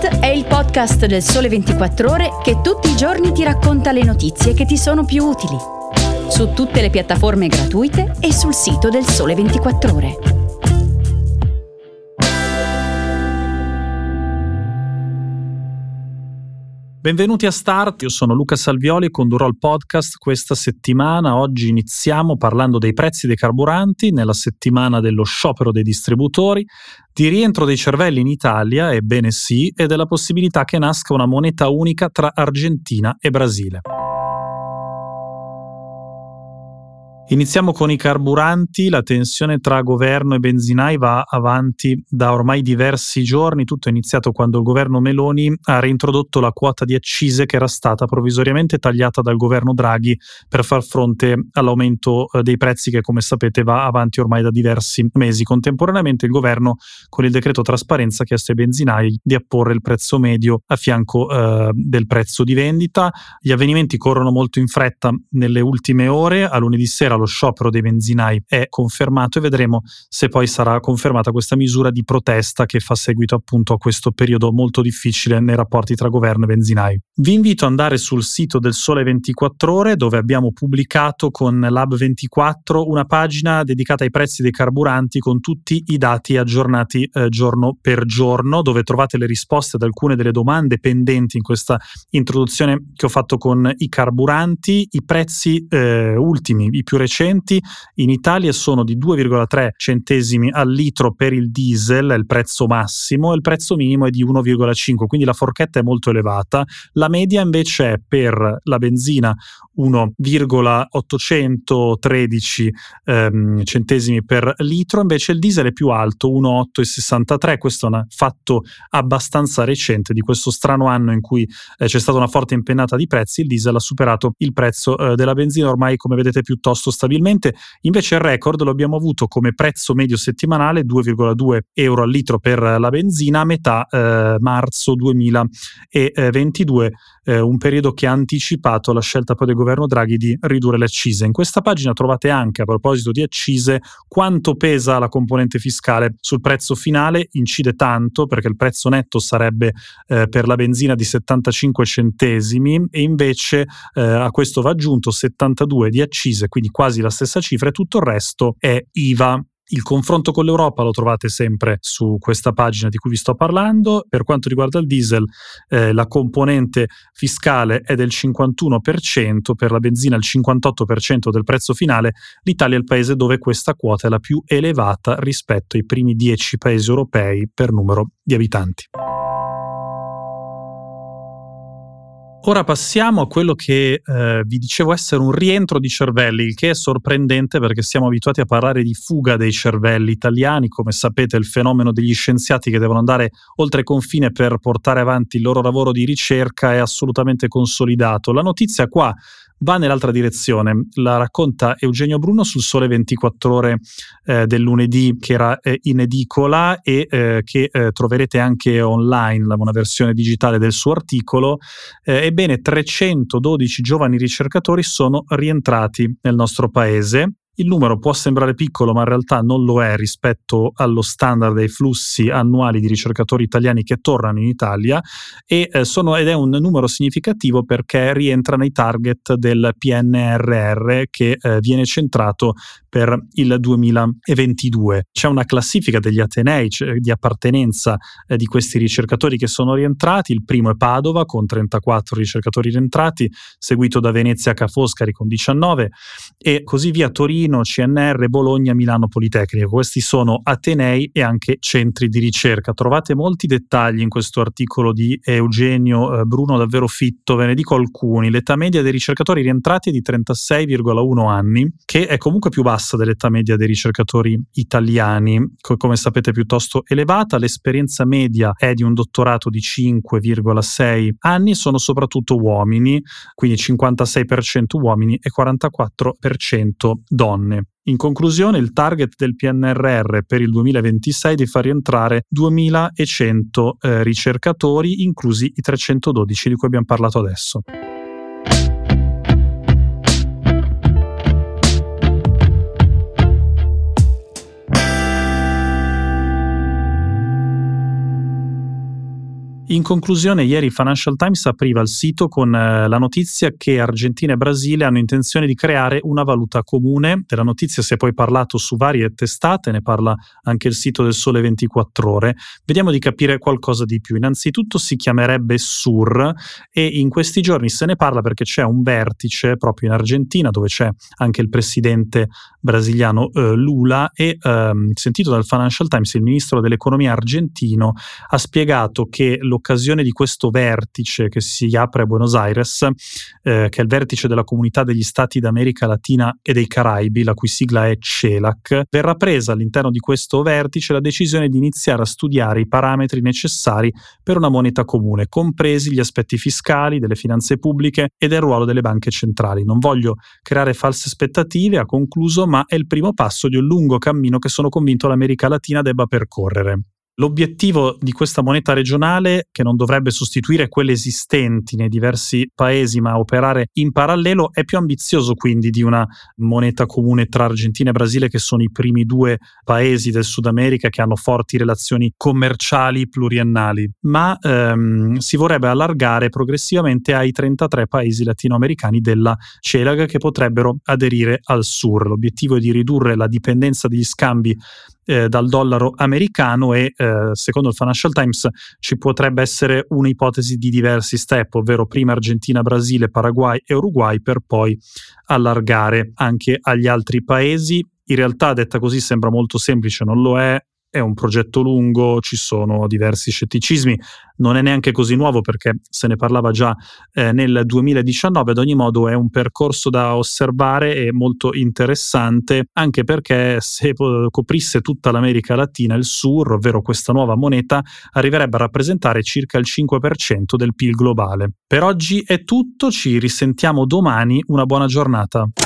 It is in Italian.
Start è il podcast del Sole 24 Ore che tutti i giorni ti racconta le notizie che ti sono più utili. Su tutte le piattaforme gratuite e sul sito del Sole 24 Ore. Benvenuti a Start, io sono Luca Salvioli e condurrò il podcast questa settimana. Oggi iniziamo parlando dei prezzi dei carburanti nella settimana dello sciopero dei distributori, di rientro dei cervelli in Italia, ebbene sì, e della possibilità che nasca una moneta unica tra Argentina e Brasile. Iniziamo con i carburanti. La tensione tra governo e benzinai va avanti da ormai diversi giorni. Tutto è iniziato quando il governo Meloni ha reintrodotto la quota di accise che era stata provvisoriamente tagliata dal governo Draghi per far fronte all'aumento dei prezzi che, come sapete, va avanti ormai da diversi mesi. Contemporaneamente il governo, con il decreto trasparenza, ha chiesto ai benzinai di apporre il prezzo medio a fianco del prezzo di vendita. Gli avvenimenti corrono molto in fretta nelle ultime ore. A lunedì sera lo sciopero dei benzinai è confermato e vedremo se poi sarà confermata questa misura di protesta che fa seguito appunto a questo periodo molto difficile nei rapporti tra governo e benzinai. Vi invito ad andare sul sito del Sole 24 Ore, dove abbiamo pubblicato con Lab24 una pagina dedicata ai prezzi dei carburanti con tutti i dati aggiornati giorno per giorno, dove trovate le risposte ad alcune delle domande pendenti in questa introduzione che ho fatto con i carburanti. I prezzi ultimi, i più recenti, in Italia sono di 2,3 centesimi al litro per il diesel, è il prezzo massimo, e il prezzo minimo è di 1,5, quindi la forchetta è molto elevata. La media invece è per la benzina 1,813 centesimi per litro, invece il diesel è più alto, 1,863. Questo è un fatto abbastanza recente di questo strano anno in cui c'è stata una forte impennata di prezzi. Il diesel ha superato il prezzo della benzina ormai, come vedete, piuttosto stabilmente. Invece il record lo abbiamo avuto come prezzo medio settimanale, 2,2 euro al litro per la benzina a metà marzo 2022, un periodo che ha anticipato la scelta poi del governo Draghi di ridurre le accise. In questa pagina trovate anche, a proposito di accise, quanto pesa la componente fiscale sul prezzo finale. Incide tanto, perché il prezzo netto sarebbe per la benzina di 75 centesimi e invece a questo va aggiunto 72 di accise, quindi quasi la stessa cifra, e tutto il resto è IVA. Il confronto con l'Europa lo trovate sempre su questa pagina di cui vi sto parlando. Per quanto riguarda il diesel, la componente fiscale è del 51%, per la benzina il 58% del prezzo finale. L'Italia è il paese dove questa quota è la più elevata rispetto ai primi 10 paesi europei per numero di abitanti. Ora passiamo a quello che vi dicevo essere un rientro di cervelli, il che è sorprendente perché siamo abituati a parlare di fuga dei cervelli italiani. Come sapete, il fenomeno degli scienziati che devono andare oltre confine per portare avanti il loro lavoro di ricerca è assolutamente consolidato. La notizia qua va nell'altra direzione, la racconta Eugenio Bruno sul Sole 24 Ore del lunedì, che era in edicola e che troverete anche online, una versione digitale del suo articolo. Ebbene, 312 giovani ricercatori sono rientrati nel nostro paese. Il numero può sembrare piccolo, ma in realtà non lo è rispetto allo standard dei flussi annuali di ricercatori italiani che tornano in Italia, ed è un numero significativo perché rientra nei target del PNRR che viene centrato per il 2022. C'è una classifica degli atenei di appartenenza di questi ricercatori che sono rientrati. Il primo è Padova con 34 ricercatori rientrati, seguito da Venezia Ca' Foscari con 19 e così via. Torino, CNR, Bologna, Milano Politecnico. Questi sono atenei e anche centri di ricerca. Trovate molti dettagli in questo articolo di Eugenio Bruno, davvero fitto. Ve ne dico alcuni. L'età media dei ricercatori rientrati è di 36,1 anni, che è comunque più bassa dell'età media dei ricercatori italiani, come sapete piuttosto elevata. L'esperienza media è di un dottorato di 5,6 anni, sono soprattutto uomini, quindi 56% uomini e 44% donne. In conclusione, il target del PNRR per il 2026 è di far rientrare 2100 ricercatori, inclusi i 312 di cui abbiamo parlato adesso. In conclusione, ieri Financial Times apriva il sito con la notizia che Argentina e Brasile hanno intenzione di creare una valuta comune. Della notizia si è poi parlato su varie testate, ne parla anche il sito del Sole 24 Ore. Vediamo di capire qualcosa di più. Innanzitutto si chiamerebbe SUR e in questi giorni se ne parla perché c'è un vertice proprio in Argentina dove c'è anche il presidente brasiliano Lula e sentito dal Financial Times il ministro dell'economia argentino ha spiegato che l'occasione di questo vertice che si apre a Buenos Aires, che è il vertice della Comunità degli Stati d'America Latina e dei Caraibi, la cui sigla è CELAC, verrà presa all'interno di questo vertice la decisione di iniziare a studiare i parametri necessari per una moneta comune, compresi gli aspetti fiscali, delle finanze pubbliche e del ruolo delle banche centrali. Non voglio creare false aspettative, ha concluso, ma è il primo passo di un lungo cammino che sono convinto l'America Latina debba percorrere. L'obiettivo di questa moneta regionale, che non dovrebbe sostituire quelle esistenti nei diversi paesi ma operare in parallelo, è più ambizioso quindi di una moneta comune tra Argentina e Brasile, che sono i primi due paesi del Sud America che hanno forti relazioni commerciali pluriennali, ma si vorrebbe allargare progressivamente ai 33 paesi latinoamericani della CELAC che potrebbero aderire al SUR. L'obiettivo è di ridurre la dipendenza degli scambi dal dollaro americano e secondo il Financial Times ci potrebbe essere un'ipotesi di diversi step, ovvero prima Argentina, Brasile, Paraguay e Uruguay per poi allargare anche agli altri paesi. In realtà detta così sembra molto semplice, non lo è un progetto lungo, ci sono diversi scetticismi, non è neanche così nuovo perché se ne parlava già nel 2019, ad ogni modo è un percorso da osservare e molto interessante, anche perché se coprisse tutta l'America Latina il SUR, ovvero questa nuova moneta, arriverebbe a rappresentare circa il 5% del PIL globale. Per oggi è tutto, ci risentiamo domani, una buona giornata.